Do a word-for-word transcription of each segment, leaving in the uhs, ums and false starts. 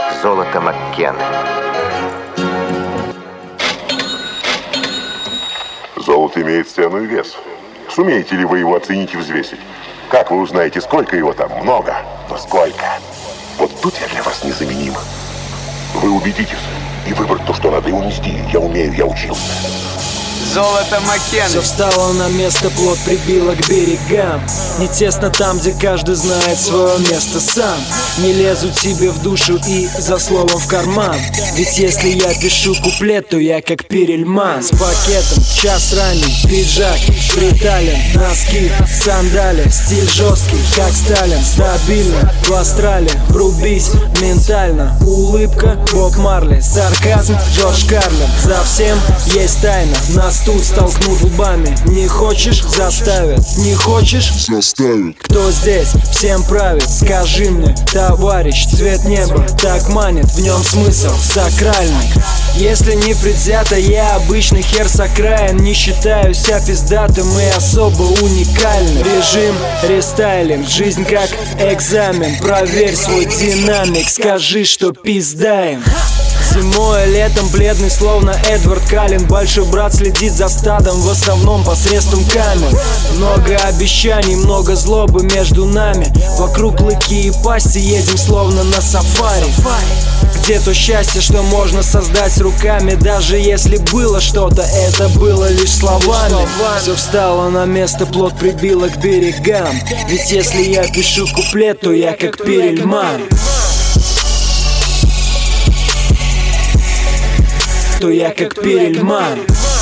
Золото Маккены. Золото имеет цену и вес. Сумеете ли вы его оценить и взвесить? Как вы узнаете, сколько его там? Много. Но сколько? Вот тут я для вас незаменим. Вы убедитесь. И выбрать то, что надо, и унести. Я умею, я учился. Золото Маккены. Все встало на место, плот прибило к берегам. Не тесно там, где каждый знает свое место сам. Не лезу тебе в душу и за словом в карман. Ведь если я пишу куплет, то я как Перельман. С пакетом, час ранний, пиджак, притален, носки, сандали. Стиль жесткий, как Сталин, стабильно в астрале. Врубись ментально, улыбка Боб Марли, сарказм Джордж Карлин. За всем есть тайна, нас тут столкнут лбами. Не хочешь — заставят, не хочешь — заставят. Кто здесь всем правит? Скажи мне, товарищ. Цвет неба так манит, в нем смысл сакральный. Если не предвзято, я обычный хер с окраин. Не считаю себя пиздатым и особо уникальным. Режим рестайлинг, жизнь как экзамен. Проверь свой динамик, скажи, что пиздаем. Зимой, летом бледный, словно Эдвард Каллен. Большой брат следит за стадом, в основном посредством камер. Много обещаний, много злобы между нами. Вокруг клыки и пасти, едем словно на сафари. Где то счастье, что можно создать руками? Даже если было что-то, это было лишь словами. Все встало на место, плот прибило к берегам. Ведь если я пишу куплет, то я как Перельман. То я как Перельман.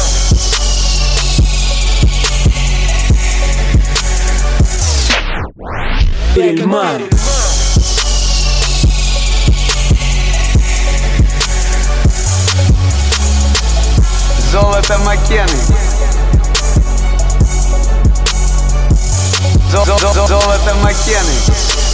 Перельман. Золото Маккены. Золото Маккены.